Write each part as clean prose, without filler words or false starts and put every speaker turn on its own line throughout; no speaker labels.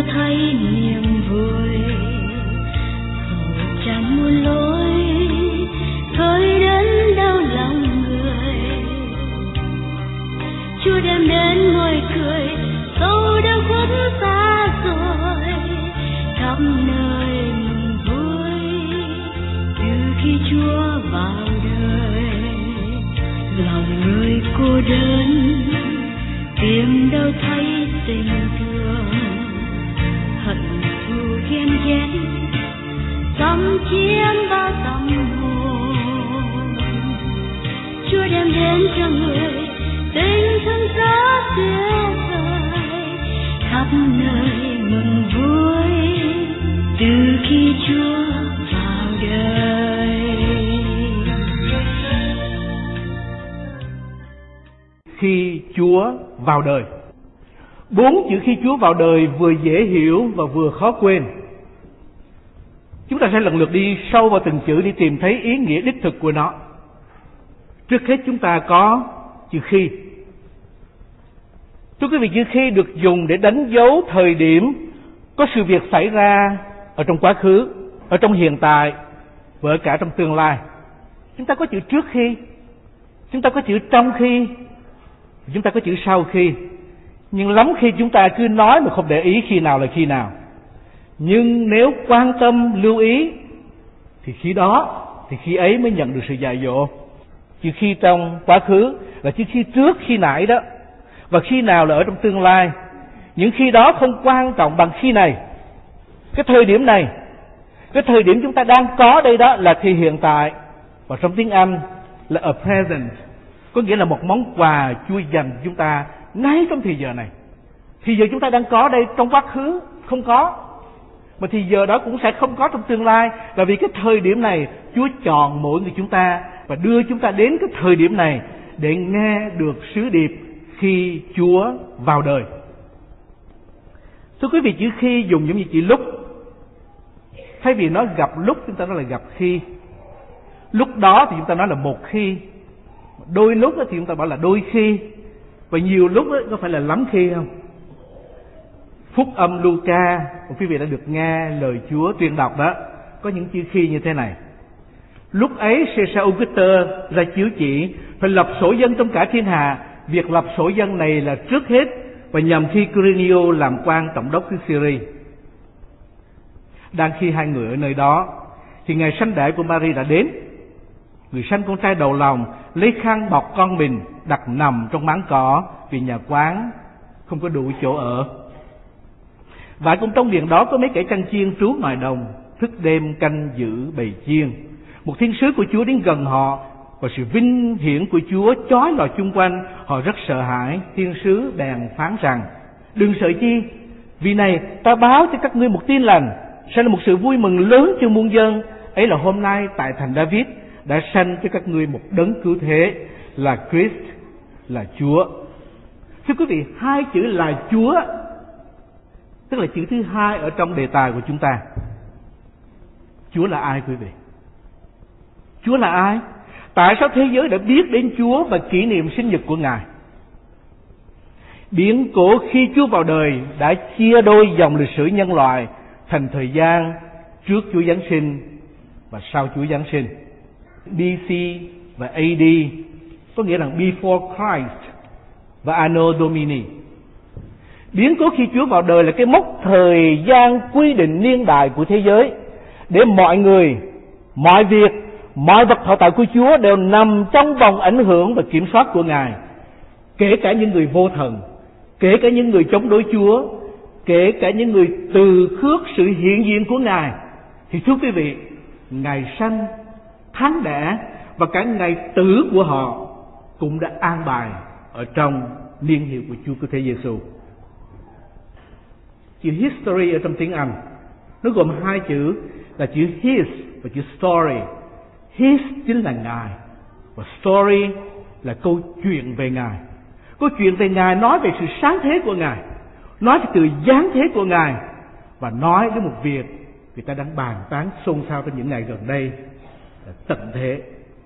đâu thấy niềm vui, hầu chẳng muôn lối thôi đến đau lòng người. Chúa đem đến môi cười sâu đã khuất xa rồi, khắp nơi mừng vui từ khi Chúa vào đời. Lòng người cô đơn tìm đâu thấy tình thương, hận thù ghen ghét xâm chiếm bao tâm hồn. Chúa đem đến cho người tình thương rất tuyệt vời, khắp nơi mừng vui từ khi Chúa vào đời.
Khi Chúa vào đời. 4 chữ khi Chúa vào đời vừa dễ hiểu và vừa khó quên. Chúng ta sẽ lần lượt đi sâu vào từng chữ để tìm thấy ý nghĩa đích thực của nó. Trước hết chúng ta có chữ khi. Thưa quý vị, chữ khi được dùng để đánh dấu thời điểm có sự việc xảy ra ở trong quá khứ, ở trong hiện tại và ở cả trong tương lai. Chúng ta có chữ trước khi, chúng ta có chữ trong khi, chúng ta có chữ sau khi. Nhưng lắm khi chúng ta cứ nói mà không để ý khi nào là khi nào. Nhưng nếu quan tâm, lưu ý thì khi ấy mới nhận được sự dạy dỗ. Chữ khi trong quá khứ là chữ khi trước, khi nãy đó. Và khi nào là ở trong tương lai. Những khi đó không quan trọng bằng khi này. Cái thời điểm này, cái thời điểm chúng ta đang có đây đó là thì hiện tại. Và trong tiếng Anh là a present, có nghĩa là một món quà Chúa dành cho chúng ta ngay trong thì giờ này. Thì giờ chúng ta đang có đây, trong quá khứ không có, mà thì giờ đó cũng sẽ không có trong tương lai. Là vì cái thời điểm này Chúa chọn mỗi người chúng ta và đưa chúng ta đến cái thời điểm này để nghe được sứ điệp khi Chúa vào đời. Thưa quý vị, chữ khi dùng giống như chữ lúc. Thay vì nói gặp lúc, chúng ta nói là gặp khi. Lúc đó thì chúng ta nói là một khi. Đôi lúc thì chúng ta bảo là đôi khi. Và nhiều lúc có phải là lắm khi không? Phúc âm Luca, quý vị đã được nghe lời Chúa tuyên đọc đó, có những chữ khi như thế này. Lúc ấy Caesar Augustus ra chiếu chỉ phải lập sổ dân trong cả thiên hạ. Việc lập sổ dân này là trước hết và nhằm khi Quirinius làm quan tổng đốc xứ Syria. Đang khi hai người ở nơi đó thì ngày sanh đẻ của Mary đã đến. Người sanh con trai đầu lòng lấy khăn bọc con mình, đặt nằm trong máng cỏ vì nhà quán không có đủ chỗ ở. Và cũng trong điện đó có mấy kẻ canh chiên trú ngoài đồng, thức đêm canh giữ bầy chiên. Một thiên sứ của Chúa đến gần họ, và sự vinh hiển của Chúa chói lọi chung quanh. Họ rất sợ hãi. Thiên sứ bèn phán rằng: đừng sợ chi, vì này ta báo cho các ngươi một tin lành, sẽ là một sự vui mừng lớn cho muôn dân. Ấy là hôm nay tại thành David đã sanh cho các ngươi một đấng cứu thế, là Christ, là Chúa. Thưa quý vị, hai chữ là Chúa tức là chữ thứ hai ở trong đề tài của chúng ta. Chúa là ai quý vị? Chúa là ai? Tại sao thế giới đã biết đến Chúa và kỷ niệm sinh nhật của Ngài? Biến cố khi Chúa vào đời đã chia đôi dòng lịch sử nhân loại thành thời gian trước Chúa Giáng sinh và sau Chúa Giáng sinh. BC và AD có nghĩa là Before Christ và Anno Domini. Biến cố khi Chúa vào đời là cái mốc thời gian quy định niên đại của thế giới, để mọi người, mọi việc, mọi vật thọ tạo của Chúa đều nằm trong vòng ảnh hưởng và kiểm soát của Ngài. Kể cả những người vô thần, kể cả những người chống đối Chúa, kể cả những người từ khước sự hiện diện của Ngài. Thì thưa quý vị, ngày sanh, tháng đẻ và cả ngày tử của họ cũng đã an bài ở trong niên hiệu của Chúa Cứu Thế Giêsu. Chữ history ở trong tiếng Anh nó gồm hai chữ là chữ his và chữ story. His chính là Ngài và story là câu chuyện về Ngài. Câu chuyện về Ngài nói về sự sáng thế của Ngài, nói về từ giáng thế của Ngài, và nói đến một việc người ta đang bàn tán xôn xao trong những ngày gần đây là tận thế.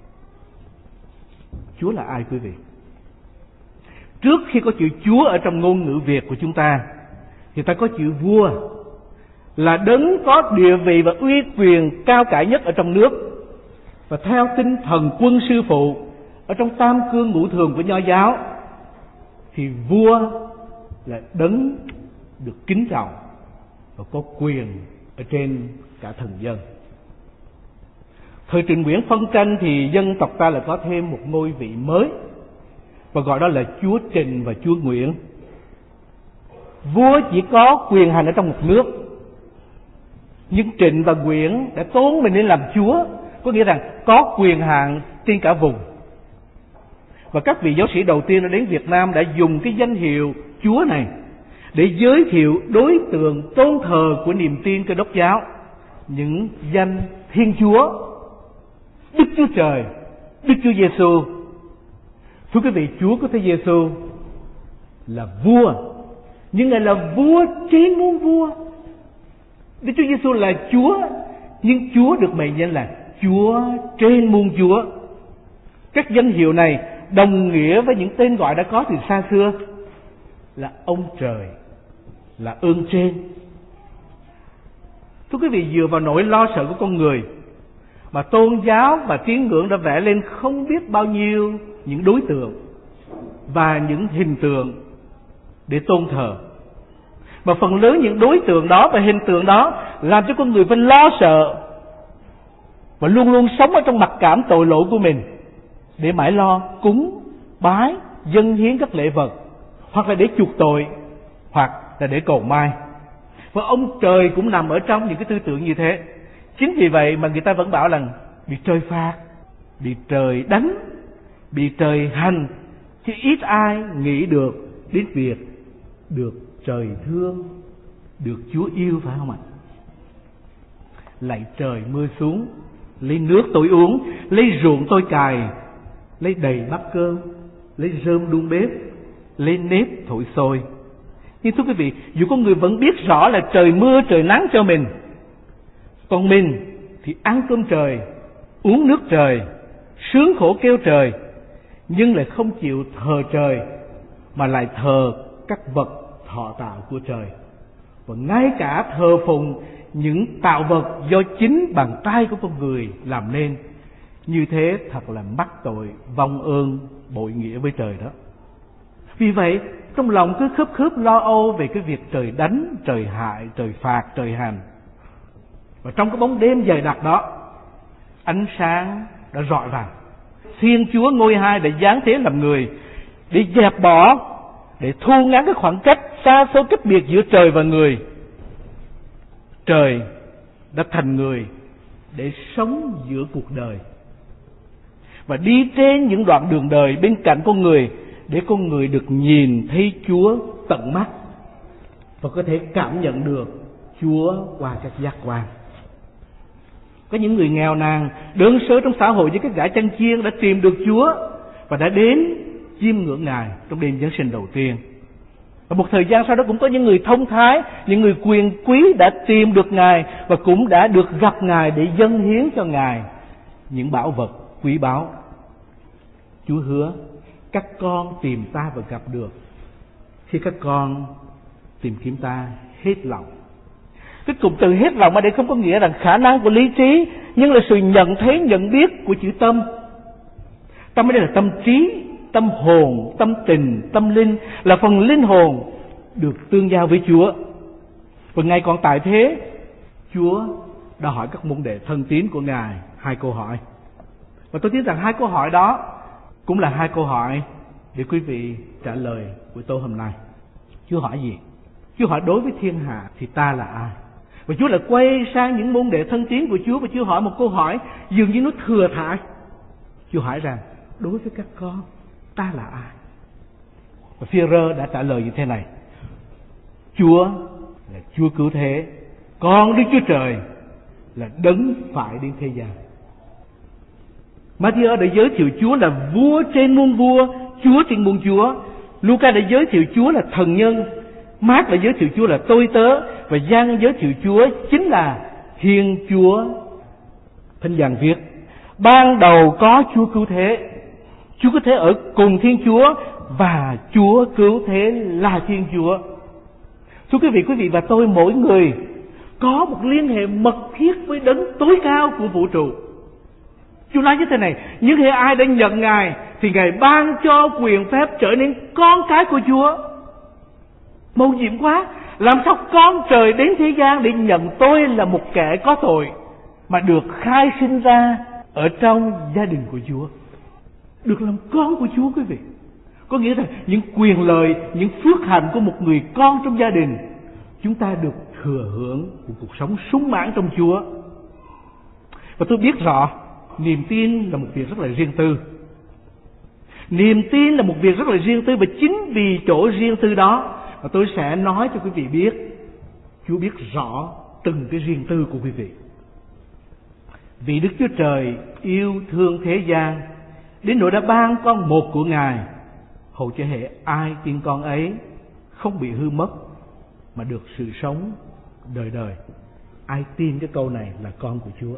Chúa là ai quý vị? Trước khi có chữ Chúa ở trong ngôn ngữ Việt của chúng ta Người ta có chữ vua, là đấng có địa vị và uy quyền cao cả nhất ở trong nước. Và theo tinh thần quân sư phụ ở trong tam cương ngũ thường của Nho giáo, thì vua là đấng được kính trọng và có quyền ở trên cả thần dân. Thời Trịnh Nguyễn phân tranh thì dân tộc ta lại có thêm một ngôi vị mới, và gọi đó là chúa Trịnh và chúa Nguyễn. Vua chỉ có quyền hành ở trong một nước, nhưng Trịnh và Nguyễn đã tôn mình lên làm chúa, có nghĩa rằng có quyền hạn trên cả vùng. Và các vị giáo sĩ đầu tiên đã đến Việt Nam đã dùng cái danh hiệu chúa này để giới thiệu đối tượng tôn thờ của niềm tin Cơ Đốc giáo, những danh Thiên Chúa, Đức Chúa Trời, Đức Chúa Giêsu. Thưa quý vị, Chúa của Thế Giêsu là vua, nhưng Ngài là vua trên muôn vua. Đức Chúa Giêsu là Chúa, nhưng Chúa được mệnh danh là Chúa trên muôn Chúa. Các danh hiệu này đồng nghĩa với những tên gọi đã có từ xa xưa, là ông trời, là ơn trên. Thưa quý vị, dựa vào nỗi lo sợ của con người mà tôn giáo và tín ngưỡng đã vẽ lên không biết bao nhiêu những đối tượng và những hình tượng để tôn thờ. Mà phần lớn những đối tượng đó và hình tượng đó làm cho con người phải lo sợ và luôn luôn sống ở trong mặc cảm tội lỗi của mình, để mãi lo cúng, bái, dâng hiến các lễ vật, hoặc là để chuộc tội, hoặc là để cầu mai. Và ông trời cũng nằm ở trong những cái tư tưởng như thế. Chính vì vậy mà người ta vẫn bảo là bị trời phạt, bị trời đánh, bị trời hành, chứ ít ai nghĩ được đến việc được trời thương, được Chúa yêu, phải không ạ? Lạy trời mưa xuống, lấy nước tôi uống, lấy ruộng tôi cày, lấy đầy bát cơm, lấy rơm đun bếp, lấy nếp thổi sôi. Nhưng thưa quý vị, dù con người vẫn biết rõ là trời mưa trời nắng cho mình, còn mình thì ăn cơm trời, uống nước trời, sướng khổ kêu trời, nhưng lại không chịu thờ trời, mà lại thờ các vật thọ tạo của trời, và ngay cả thờ phụng những tạo vật do chính bàn tay của con người làm nên. Như thế thật là mắc tội, vong ơn, bội nghĩa với trời đó. Vì vậy trong lòng cứ khớp khớp lo âu về cái việc trời đánh, trời hại, trời phạt, trời hành. Và trong cái bóng đêm dày đặc đó, ánh sáng đã rọi vào. Thiên Chúa ngôi hai đã giáng thế làm người để dẹp bỏ, để thu ngắn cái khoảng cách xa xôi cách biệt giữa trời và người. Trời đã thành người để sống giữa cuộc đời và đi trên những đoạn đường đời bên cạnh con người, để con người được nhìn thấy Chúa tận mắt và có thể cảm nhận được Chúa qua các giác quan. Có những người nghèo nàn, đơn sơ trong xã hội với các gã chăn chiên đã tìm được Chúa và đã đến chiêm ngưỡng Ngài trong đêm Giáng sinh đầu tiên. Và một thời gian sau đó cũng có những người thông thái, những người quyền quý đã tìm được Ngài và cũng đã được gặp Ngài để dâng hiến cho Ngài những bảo vật quý báu. Chúa hứa các con tìm ta và gặp được khi các con tìm kiếm ta hết lòng. Cái cụm từ hết lòng ở đây không có nghĩa rằng khả năng của lý trí, nhưng là sự nhận thấy, nhận biết của chữ tâm. Tâm ở đây là tâm trí, tâm hồn, tâm tình, tâm linh, là phần linh hồn được tương giao với Chúa. Và ngay còn tại thế, Chúa đã hỏi các môn đệ thân tín của Ngài 2 câu hỏi. Và tôi tin rằng 2 câu hỏi đó cũng là 2 câu hỏi để quý vị trả lời buổi tối hôm nay. Chúa hỏi gì? Chúa hỏi đối với thiên hạ thì ta là ai? Và Chúa lại quay sang những môn đệ thân tín của Chúa và Chúa hỏi một câu hỏi dường như nó thừa thãi. Chúa hỏi rằng đối với các con ta là ai? Và Phi-e-rơ đã trả lời như thế này: Chúa là Chúa cứu thế, con Đức Chúa Trời là đấng phải đến thế gian. Ma-thi-ơ đã giới thiệu Chúa là vua trên muôn vua, Chúa trên muôn Chúa. Luca đã giới thiệu Chúa là thần nhân, Mác đã giới thiệu Chúa là tôi tớ, và Giăng giới thiệu Chúa chính là Thiên Chúa. Thánh Giăng viết: ban đầu có Chúa cứu thế, Chúa cứu thế ở cùng Thiên Chúa, và Chúa cứu thế là Thiên Chúa. Thưa quý vị và tôi mỗi người có một liên hệ mật thiết với đấng tối cao của vũ trụ. Chúa nói như thế này: những hệ ai đã nhận Ngài thì Ngài ban cho quyền phép trở nên con cái của Chúa. Mầu nhiệm quá! Làm sao con trời đến thế gian để nhận tôi là một kẻ có tội mà được khai sinh ra ở trong gia đình của Chúa, được làm con của Chúa quý vị. Có nghĩa là những quyền lợi, những phước hạnh của một người con trong gia đình, chúng ta được thừa hưởng một cuộc sống sung mãn trong Chúa. Và tôi biết rõ niềm tin là một việc rất là riêng tư. Niềm tin là một việc rất là riêng tư, và chính vì chỗ riêng tư đó mà tôi sẽ nói cho quý vị biết, Chúa biết rõ từng cái riêng tư của quý vị. Vì Đức Chúa Trời yêu thương thế gian đến nỗi đã ban con một của Ngài, hầu cho hệ ai tin con ấy không bị hư mất mà được sự sống đời đời. Ai tin cái câu này là con của Chúa?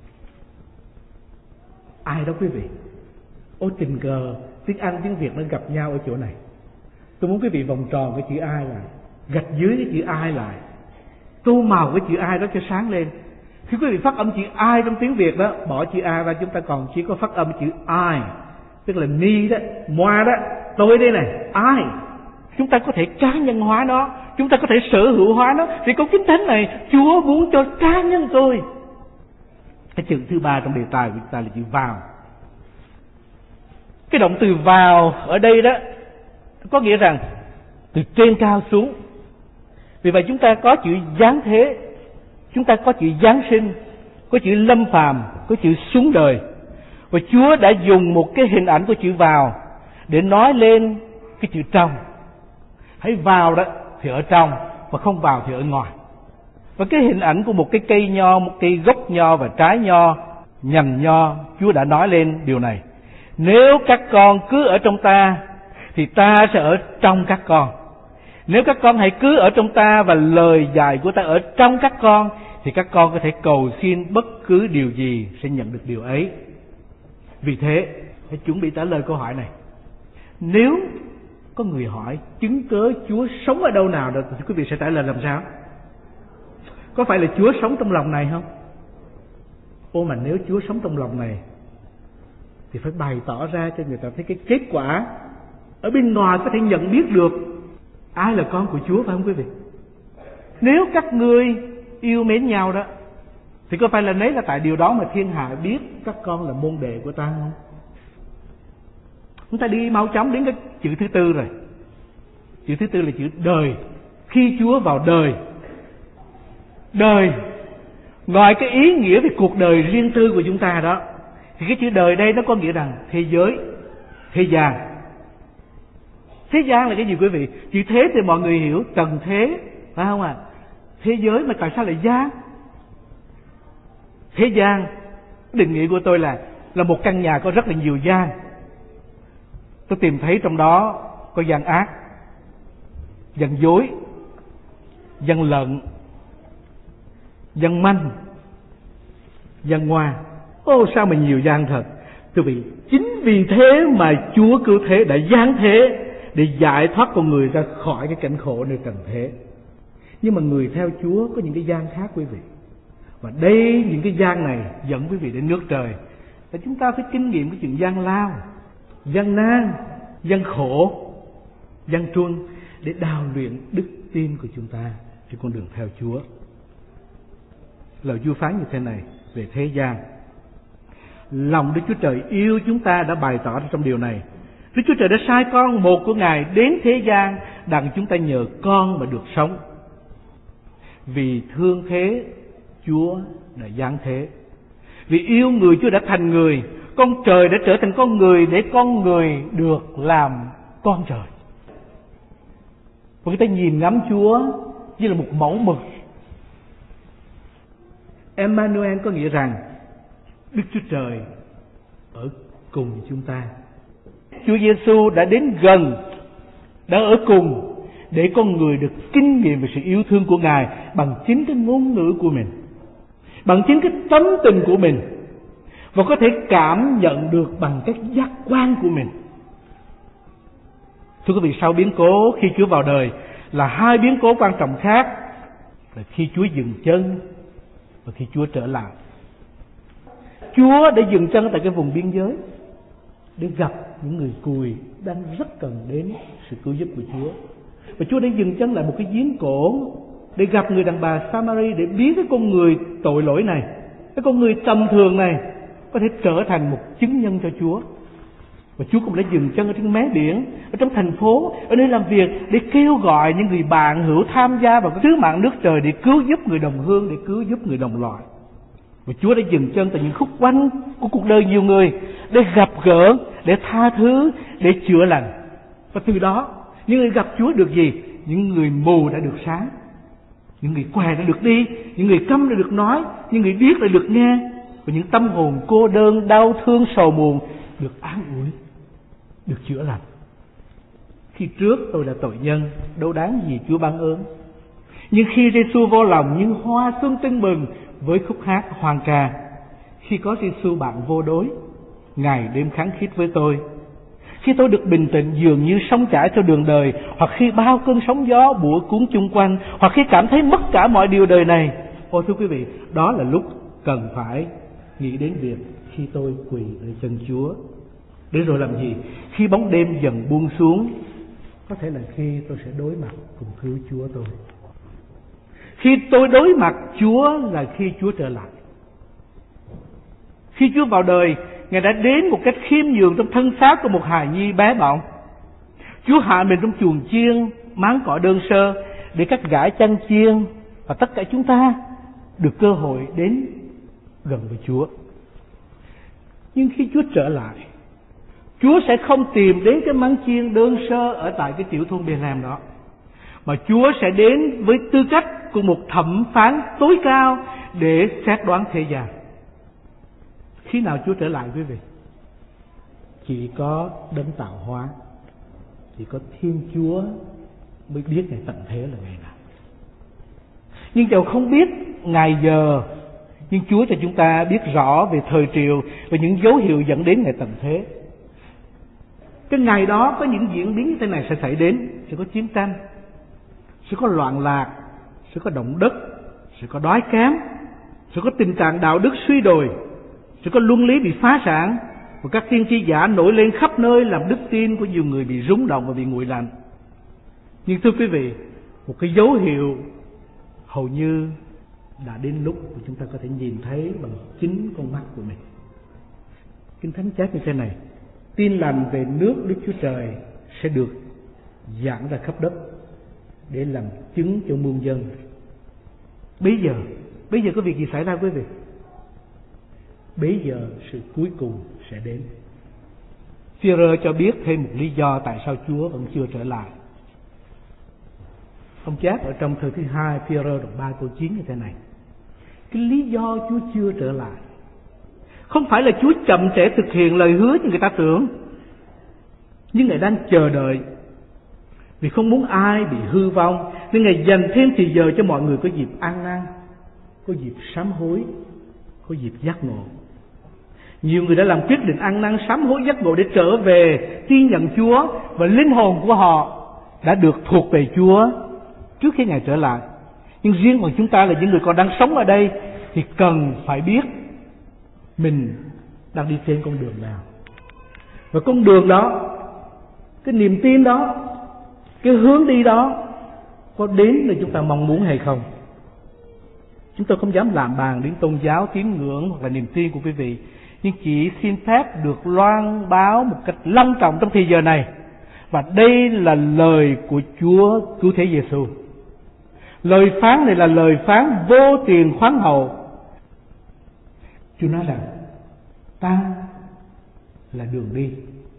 Ai đó quý vị? Ôi tình cờ tiếng Anh tiếng Việt nó gặp nhau ở chỗ này. Tôi muốn quý vị vòng tròn cái chữ ai lại, gạch dưới cái chữ ai lại, tô màu cái chữ ai đó cho sáng lên. Khi quý vị phát âm chữ ai trong tiếng Việt đó, bỏ chữ ai ra, chúng ta còn chỉ có phát âm chữ I, tức là me đó, moi đó, tôi đây này, I. Chúng ta có thể cá nhân hóa nó, chúng ta có thể sở hữu hóa nó. Vì câu Kinh Thánh này, Chúa muốn cho cá nhân tôi. Cái chữ thứ ba trong đề tài của chúng ta là chữ vào. Cái động từ vào ở đây đó có nghĩa rằng từ trên cao xuống. Vì vậy chúng ta có chữ giáng thế, chúng ta có chữ giáng sinh, có chữ lâm phàm, có chữ xuống đời. Và Chúa đã dùng một cái hình ảnh của chữ vào để nói lên cái chữ trong. Hãy vào đó thì ở trong, và không vào thì ở ngoài. Và cái hình ảnh của một cái cây nho, một cây gốc nho và trái nho, nhành nho, Chúa đã nói lên điều này: nếu các con cứ ở trong ta thì ta sẽ ở trong các con. Nếu các con hãy cứ ở trong ta và lời dạy của ta ở trong các con, thì các con có thể cầu xin bất cứ điều gì sẽ nhận được điều ấy. Vì thế, hãy chuẩn bị trả lời câu hỏi này. Nếu có người hỏi chứng cớ Chúa sống ở đâu nào, thì quý vị sẽ trả lời làm sao? Có phải là Chúa sống trong lòng này không? Ô mà nếu Chúa sống trong lòng này thì phải bày tỏ ra cho người ta thấy cái kết quả ở bên ngoài, có thể nhận biết được ai là con của Chúa, phải không quý vị? Nếu các ngươi yêu mến nhau đó, thì có phải là nấy là tại điều đó mà thiên hạ biết các con là môn đệ của ta không? Chúng ta đi mau chóng đến cái chữ thứ tư rồi. Chữ thứ tư là chữ đời. Khi Chúa vào đời, đời, ngoài cái ý nghĩa về cuộc đời riêng tư của chúng ta đó, thì cái chữ đời đây nó có nghĩa rằng thế giới, thế gian. Thế gian là cái gì quý vị? Chữ thế thì mọi người hiểu trần thế, phải không ạ? Thế giới mà tại sao lại gian? Thế gian, định nghĩa của tôi là một căn nhà có rất là nhiều gian. Tôi tìm thấy trong đó có gian ác, gian dối, gian lận, gian manh, gian ngoan. Ô sao mà nhiều gian thật. Thưa quý vị, chính vì thế mà Chúa cứu thế đã giáng thế để giải thoát con người ra khỏi cái cảnh khổ nơi trần thế. Nhưng mà người theo Chúa có những cái gian khác quý vị. Và đây, những cái gian này dẫn quý vị đến nước trời. Và chúng ta phải kinh nghiệm cái chuyện gian lao, gian nan, gian khổ, gian truân để đào luyện đức tin của chúng ta trên con đường theo Chúa. Lời Chúa phán như thế này về thế gian. Lòng Đức Chúa Trời yêu chúng ta đã bày tỏ trong điều này. Đức Chúa Trời đã sai con một của Ngài đến thế gian đặng chúng ta nhờ con mà được sống. Vì thương thế, Chúa đã giáng thế. Vì yêu người, Chúa đã thành người. Con trời đã trở thành con người để con người được làm con trời. Và người ta nhìn ngắm Chúa như là một mẫu mực. Emmanuel có nghĩa rằng Đức Chúa Trời ở cùng chúng ta. Chúa Giêsu đã đến gần, đã ở cùng để con người được kinh nghiệm về sự yêu thương của Ngài bằng chính cái ngôn ngữ của mình, bằng chính cái tấm tình của mình, và có thể cảm nhận được bằng các giác quan của mình. Thưa quý vị, sau biến cố khi Chúa vào đời, là hai biến cố quan trọng khác là khi Chúa dừng chân và khi Chúa trở lại. Chúa đã dừng chân tại cái vùng biên giới để gặp những người cùi đang rất cần đến sự cứu giúp của Chúa. Và Chúa đã dừng chân lại một cái giếng cổ để gặp người đàn bà Samari, để biến cái con người tội lỗi này, cái con người tầm thường này có thể trở thành một chứng nhân cho Chúa. Và Chúa cũng đã dừng chân ở trên mé biển, ở trong thành phố, ở nơi làm việc để kêu gọi những người bạn hữu tham gia vào cái sứ mạng nước trời để cứu giúp người đồng hương, để cứu giúp người đồng loại. Và Chúa đã dừng chân tại những khúc quanh của cuộc đời nhiều người để gặp gỡ, để tha thứ, để chữa lành. Và từ đó, những người gặp Chúa được gì? Những người mù đã được sáng, những người què đã được đi, những người câm đã được nói, những người điếc đã được nghe, và những tâm hồn cô đơn, đau thương, sầu muộn được an ủi, được chữa lành. Khi trước tôi là tội nhân, đâu đáng gì Chúa ban ơn. Nhưng khi Giêsu vô lòng như hoa xuân tưng bừng với khúc hát hoan ca, khi có Giêsu bạn vô đối, ngày đêm kháng khít với tôi, khi tôi được bình tĩnh dường như sóng chảy cho đường đời, hoặc khi bao cơn sóng gió bủa cuốn chung quanh, hoặc khi cảm thấy mất cả mọi điều đời này. Ôi thưa quý vị, đó là lúc cần phải nghĩ đến việc khi tôi quỳ nơi chân Chúa. Để rồi làm gì? Khi bóng đêm dần buông xuống, có thể là khi tôi sẽ đối mặt cùng cứu Chúa tôi. Khi tôi đối mặt Chúa là khi Chúa trở lại. Khi Chúa vào đời, Ngài đã đến một cách khiêm nhường trong thân xác của một hài nhi bé bỏng. Chúa hạ mình trong chuồng chiên, máng cỏ đơn sơ để các gã chăn chiên và tất cả chúng ta được cơ hội đến gần với Chúa. Nhưng khi Chúa trở lại, Chúa sẽ không tìm đến cái máng chiên đơn sơ ở tại cái tiểu thôn Bethlehem đó, mà Chúa sẽ đến với tư cách của một thẩm phán tối cao để xét đoán thế gian. Khi nào Chúa trở lại quý vị? Chỉ có đấng tạo hóa, chỉ có Thiên Chúa mới biết ngày tận thế là ngày nào. Nhưng dầu không biết ngày giờ, nhưng Chúa cho chúng ta biết rõ về thời triều và những dấu hiệu dẫn đến ngày tận thế. Cái ngày đó có những diễn biến như thế này sẽ xảy đến. Sẽ có chiến tranh, sẽ có loạn lạc, sẽ có động đất, sẽ có đói kém, sẽ có tình trạng đạo đức suy đồi, sẽ có luân lý bị phá sản, và các tiên tri giả nổi lên khắp nơi làm đức tin của nhiều người bị rúng động và bị nguội lạnh. Nhưng thưa quý vị, một cái dấu hiệu hầu như đã đến lúc mà chúng ta có thể nhìn thấy bằng chính con mắt của mình. Kinh Thánh chép như thế này: tin lành về nước Đức Chúa Trời sẽ được giảng ra khắp đất để làm chứng cho muôn dân. Bây giờ có việc gì xảy ra quý vị? Bây giờ sự cuối cùng sẽ đến. Phi-e-rơ cho biết thêm một lý do tại sao Chúa vẫn chưa trở lại. Ông chép ở trong thư thứ 2 Phi-e-rơ đoạn 3 câu 9 như thế này: cái lý do Chúa chưa trở lại không phải là Chúa chậm trễ thực hiện lời hứa như người ta tưởng, nhưng Ngài đang chờ đợi, vì không muốn ai bị hư vong, nên Ngài dành thêm thì giờ cho mọi người có dịp ăn năn, có dịp sám hối, có dịp giác ngộ. Nhiều người đã làm quyết định ăn năn sám hối giác ngộ để trở về tin nhận Chúa, và linh hồn của họ đã được thuộc về Chúa trước khi Ngài trở lại. Nhưng riêng bằng chúng ta là những người còn đang sống ở đây thì cần phải biết mình đang đi trên con đường nào. Và con đường đó, cái niềm tin đó, cái hướng đi đó có đến là chúng ta mong muốn hay không. Chúng tôi không dám làm bàn đến tôn giáo, tín ngưỡng hoặc là niềm tin của quý vị, nhưng chỉ xin phép được loan báo một cách long trọng trong thời giờ này. Và đây là lời của Chúa Cứu Thế Giêsu. Lời phán này là lời phán vô tiền khoáng hậu. Chúa nói rằng ta là đường đi,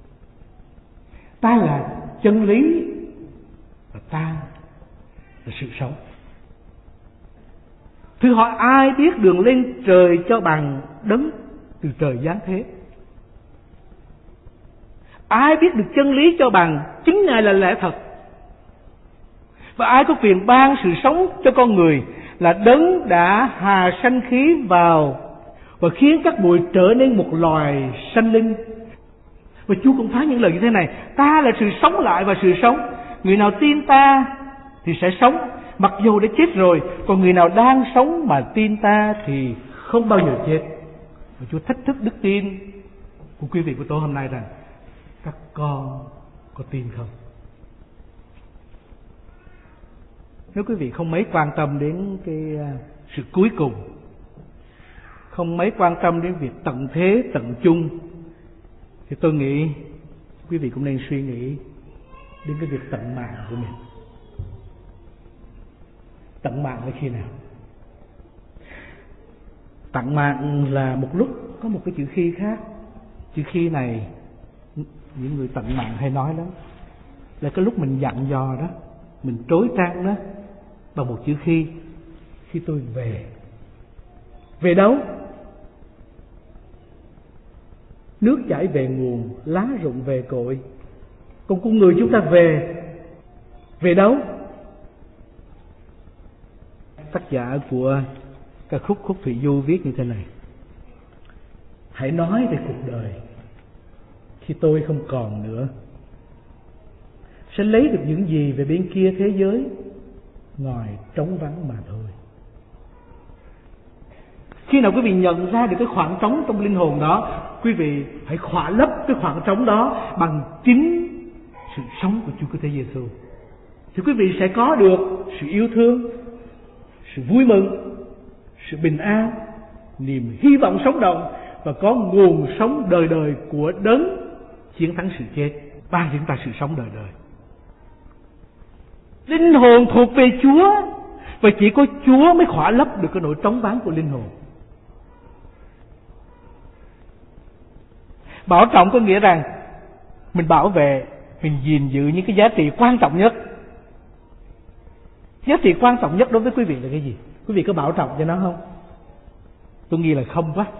ta là chân lý, và ta là sự sống. Thử hỏi ai biết đường lên trời cho bằng đấng từ trời giáng thế? Ai biết được chân lý cho bằng chính Ngài là lẽ thật? Và ai có quyền ban sự sống cho con người là đấng đã hà sanh khí vào và khiến các bụi trở nên một loài sanh linh. Và Chúa cũng phán những lời như thế này: ta là sự sống lại và sự sống. Người nào tin ta thì sẽ sống, mặc dù đã chết rồi. Còn người nào đang sống mà tin ta thì không bao giờ chết. Và Chúa thách thức đức tin của quý vị của tôi hôm nay rằng các con có tin không? Nếu quý vị không mấy quan tâm đến cái sự cuối cùng, không mấy quan tâm đến việc tận thế tận chung, thì tôi nghĩ quý vị cũng nên suy nghĩ đến cái việc tận mạng của mình. Tận mạng là khi nào? Tận mạng là một lúc có một cái chữ khi khác. Chữ khi này những người tận mạng hay nói lắm, là cái lúc mình dặn dò đó, mình trối trăng đó bằng một chữ khi. Khi tôi về. Về đâu? Nước chảy về nguồn, lá rụng về cội. Còn con người chúng ta về. Về đâu? Tác giả của ca khúc Khúc Thủy Du viết như thế này: hãy nói về cuộc đời khi tôi không còn nữa. Sẽ lấy được những gì về bên kia thế giới, ngoài trống vắng mà thôi. Khi nào quý vị nhận ra được cái khoảng trống trong linh hồn đó, quý vị hãy khỏa lấp cái khoảng trống đó bằng chính sự sống của Chúa Cứu Thế Giêsu. Thì quý vị sẽ có được sự yêu thương, sự vui mừng, sự bình an, niềm hy vọng sống động, và có nguồn sống đời đời của đấng chiến thắng sự chết, ban cho chúng ta sự sống đời đời. Linh hồn thuộc về Chúa, và chỉ có Chúa mới khỏa lấp được cái nỗi trống vắng của linh hồn. Bảo trọng có nghĩa rằng mình bảo vệ, mình gìn giữ những cái giá trị quan trọng nhất. Giá trị quan trọng nhất đối với quý vị là cái gì? Quý vị có bảo trọng cho nó không? Tôi nghĩ là không quá.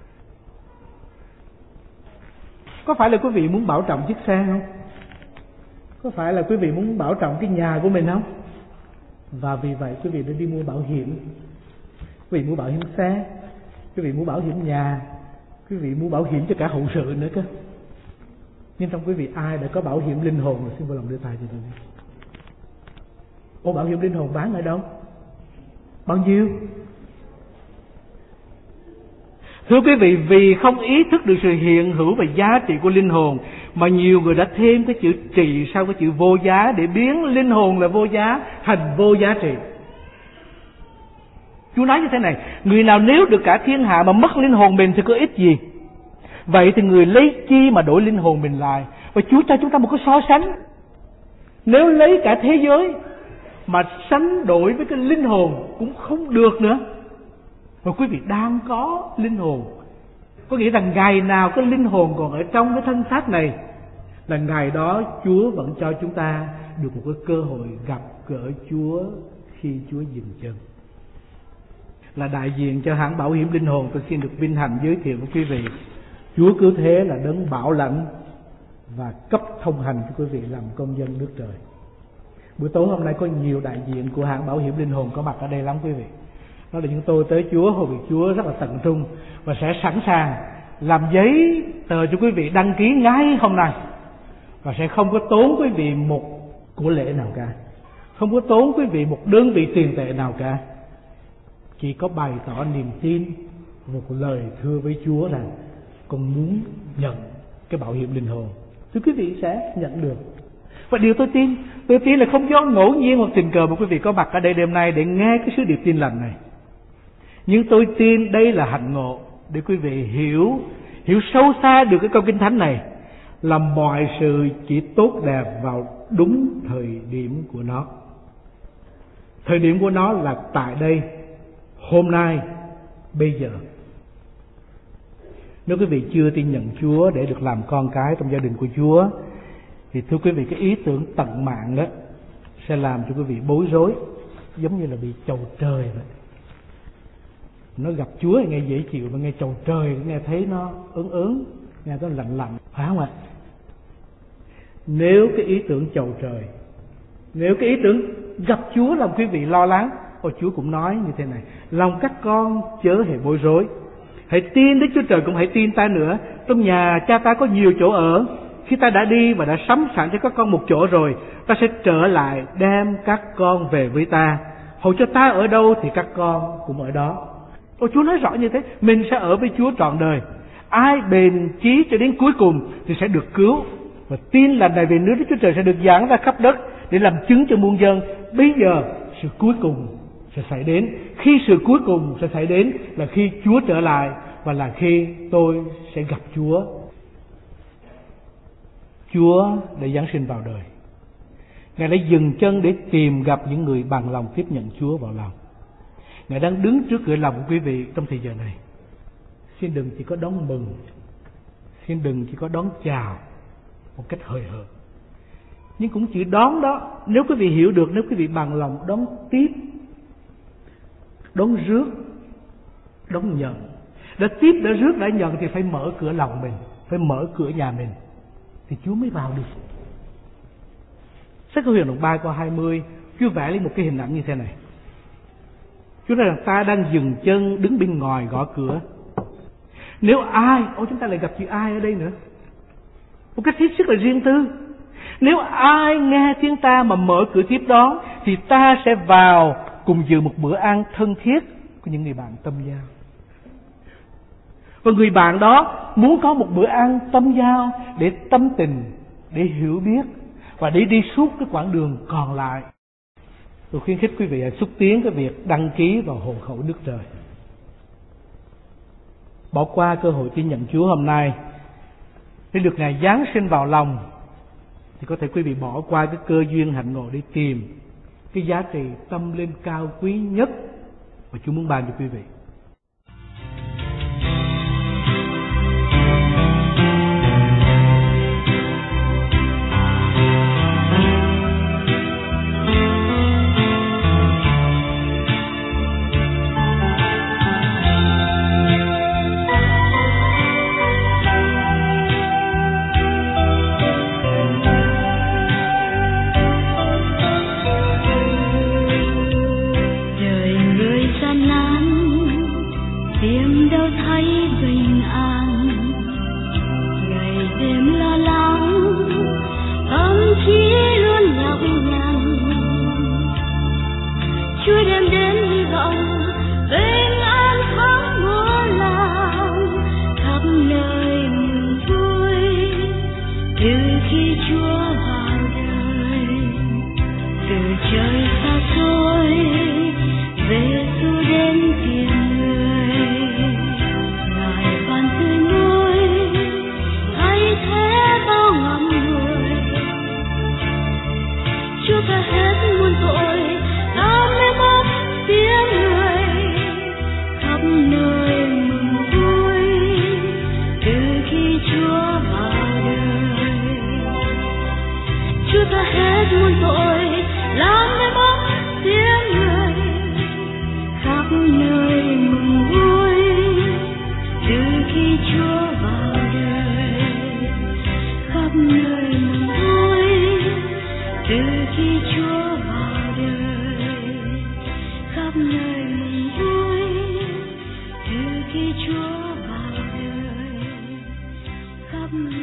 Có phải là quý vị muốn bảo trọng chiếc xe không? Có phải là quý vị muốn bảo trọng cái nhà của mình không? Và vì vậy quý vị đã đi mua bảo hiểm. Quý vị mua bảo hiểm xe, quý vị mua bảo hiểm nhà, quý vị mua bảo hiểm cho cả hậu sự nữa cơ. Nhưng trong quý vị ai đã có bảo hiểm linh hồn rồi? Xin vui lòng đưa tay cho tôi. Ô, bảo hiểm linh hồn bán ở đâu? Bao nhiêu? Thưa quý vị, vì không ý thức được sự hiện hữu và giá trị của linh hồn, mà nhiều người đã thêm cái chữ trị sau cái chữ vô giá để biến linh hồn là vô giá thành vô giá trị. Chúa nói như thế này: người nào nếu được cả thiên hạ mà mất linh hồn mình thì có ích gì? Vậy thì người lấy chi mà đổi linh hồn mình lại? Và Chúa cho chúng ta một cái so sánh. Nếu lấy cả thế giới mà sánh đổi với cái linh hồn cũng không được nữa. Và quý vị đang có linh hồn, có nghĩa rằng ngày nào cái linh hồn còn ở trong cái thân xác này là ngày đó Chúa vẫn cho chúng ta được một cái cơ hội gặp gỡ Chúa khi Chúa dừng chân. Là đại diện cho hãng bảo hiểm linh hồn, tôi xin được vinh hạnh giới thiệu với quý vị Chúa Cứu Thế là đấng bảo lãnh và cấp thông hành cho quý vị làm công dân nước trời. Buổi tối hôm nay có nhiều đại diện của hãng bảo hiểm linh hồn có mặt ở đây lắm quý vị. Đó là chúng tôi tới Chúa, hồi vị Chúa rất là tận trung và sẽ sẵn sàng làm giấy tờ cho quý vị đăng ký ngay hôm nay, và sẽ không có tốn quý vị một của lễ nào cả, không có tốn quý vị một đơn vị tiền tệ nào cả. Chỉ có bày tỏ niềm tin, một lời thưa với Chúa rằng con muốn nhận cái bảo hiểm linh hồn, thì quý vị sẽ nhận được. Và điều tôi tin là không do ngẫu nhiên hoặc tình cờ mà quý vị có mặt ở đây đêm nay để nghe cái sứ điệp tin lành này. Nhưng tôi tin đây là hạnh ngộ để quý vị hiểu sâu xa được cái câu Kinh Thánh này, là mọi sự chỉ tốt đẹp vào đúng thời điểm của nó. Thời điểm của nó là tại đây, hôm nay, bây giờ. Nếu quý vị chưa tin nhận Chúa để được làm con cái trong gia đình của Chúa, thì thưa quý vị, cái ý tưởng tận mạng đó sẽ làm cho quý vị bối rối, giống như là bị chầu trời vậy. Nó gặp Chúa thì nghe dễ chịu, mà nghe chầu trời nghe thấy nó ớn, nghe nó lạnh lạnh, phải không ạ? Nếu cái ý tưởng chầu trời, nếu cái ý tưởng gặp Chúa làm quý vị lo lắng, Chúa cũng nói như thế này: lòng các con chớ hề bối rối, hãy tin Đức Chúa Trời cũng hãy tin ta nữa. Trong nhà cha ta có nhiều chỗ ở, khi Khi ta đã đi và đã sắm sẵn cho các con một chỗ rồi, ta sẽ trở lại đem các con về với ta. Hầu cho ta ở đâu thì các con cũng ở đó. Chúa nói rõ như thế, mình sẽ ở với Chúa trọn đời. Ai bền chí cho đến cuối cùng thì sẽ được cứu. Và tin lành này về nước Đức Chúa Trời sẽ được giảng ra khắp đất để làm chứng cho muôn dân. Bây giờ sự cuối cùng sẽ xảy đến. Khi sự cuối cùng sẽ xảy đến là khi Chúa trở lại, và là khi tôi sẽ gặp Chúa. Chúa đã giáng sinh vào đời. Ngài đã dừng chân để tìm gặp những người bằng lòng tiếp nhận Chúa vào lòng. Ngài đang đứng trước cửa lòng của quý vị trong thời giờ này. Xin đừng chỉ có đón mừng, xin đừng chỉ có đón chào một cách hời hợt, nhưng cũng chỉ đón đó. Nếu quý vị hiểu được, nếu quý vị bằng lòng đón tiếp, đón rước, đón nhận. Đã tiếp, đã rước, đã nhận thì phải mở cửa lòng mình, phải mở cửa nhà mình, thì Chúa mới vào được. Sách Câu Huyền đoạn 3 câu 20, Chúa vẽ lên một cái hình ảnh như thế này. Chúa nói rằng ta đang dừng chân đứng bên ngoài gõ cửa. Nếu ai, chúng ta lại gặp chữ ai ở đây nữa, một cách hết sức là riêng tư. Nếu ai nghe tiếng ta mà mở cửa tiếp đón, thì ta sẽ vào cùng dự một bữa ăn thân thiết của những người bạn tâm giao. Và người bạn đó muốn có một bữa ăn tâm giao để tâm tình, để hiểu biết và để đi suốt cái quãng đường còn lại. Tôi khuyến khích quý vị hãy xúc tiến cái việc đăng ký vào hộ khẩu Đức Trời. Bỏ qua cơ hội tin nhận Chúa hôm nay để được Ngài giáng sinh vào lòng, thì có thể quý vị bỏ qua cái cơ duyên hạnh ngộ để tìm cái giá trị tâm linh cao quý nhất mà Chúa muốn ban cho quý vị.
Chúa vào đời khắp